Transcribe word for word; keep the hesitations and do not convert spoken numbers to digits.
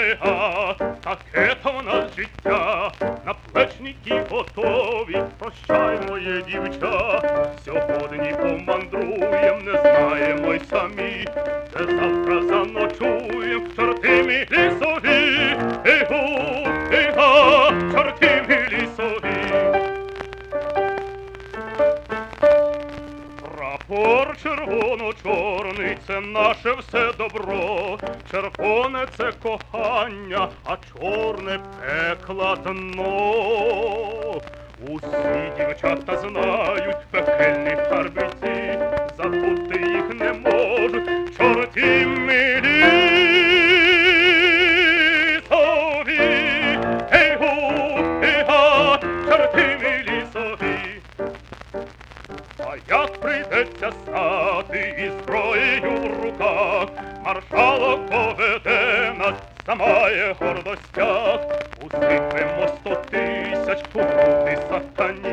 ега, таке то в нас життя, наплечники готові, прощай, моє дівча. Сьогодні помандруєм, не знаємо й самі, де завтра заночуєм в чортимі лісові. Егу, ега, чортимі лісові. Прапор червоно-чорний — це наше все добро. Червоне — це кохання, а чорне — пекла дно. Усі дівчата знають пекельні фарбиці, забути їх не можуть чорті милі лісові. Ей-гу, ей-га, чорти милі лісові. А як прийдеться стати із зброєю в руках, маршалок поведе нас, замає гордостях. Усипемо сто тисяч у груди сатані.